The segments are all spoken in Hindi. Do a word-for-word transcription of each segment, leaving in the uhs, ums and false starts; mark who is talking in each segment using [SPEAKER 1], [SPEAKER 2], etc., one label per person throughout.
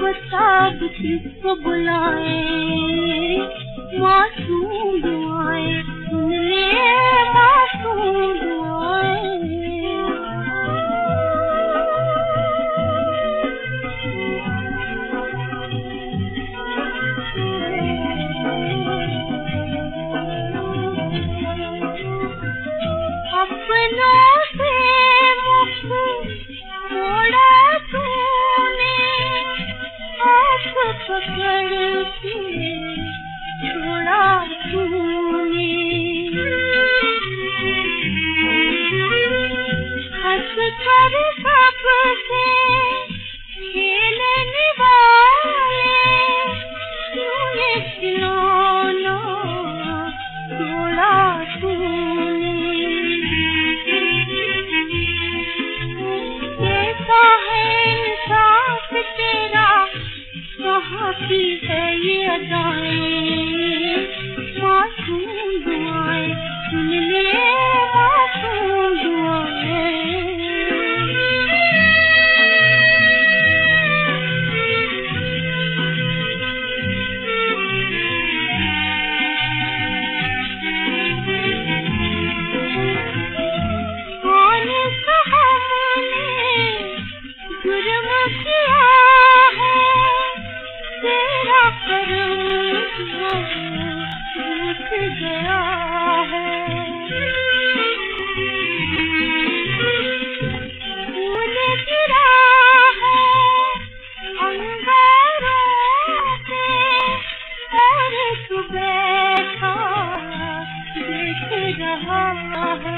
[SPEAKER 1] बताब किसको बुलाए, मासूम दुआएं सुन ले मासूम दुआएं। अपनों से मुख मोड़ा तूने, आप पकड़ के छोड़ा तूने। हंस कर सबसे खेलने वाले, क्यों ये खिलौना तोड़ा तूने। कैसा है इंसाफ तेरा, कहाँ की है ये अदाएं, मासूम दुआएं सुन ले मासूम दुआएं। कौन सा हमने जुर्म किया है, तेरा करम रूठ गया है। फूल गिरा है अंगारों पे, और तू बैठा देख रहा है।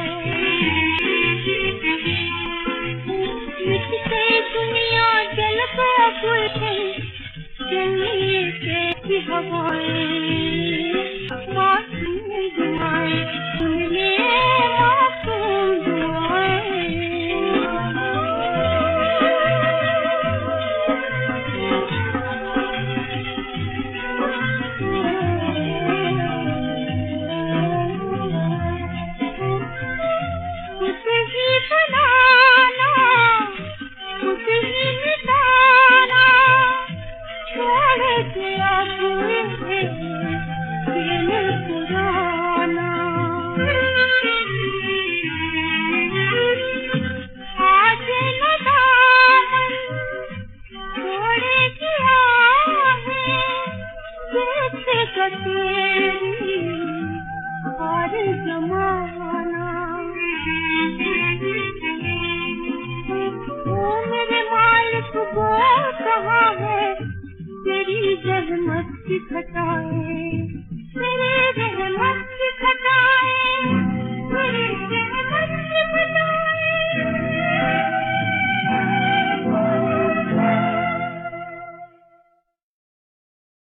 [SPEAKER 1] मिटते दुनिया जल गया गुलशन, चलिए कैसी हवाएं, मासूम दुआएं सुन ले मासूम दुआएं। खुद ही बनाना खुद ही मिटाना, छोड़ के अब दिल पुराना। आज न दामन छोड़ेगी आहें, देखेगा तेरी हर जमाना। ओ मेरे मालिक वो कहाँ है, तेरी जहमत की घटाएं,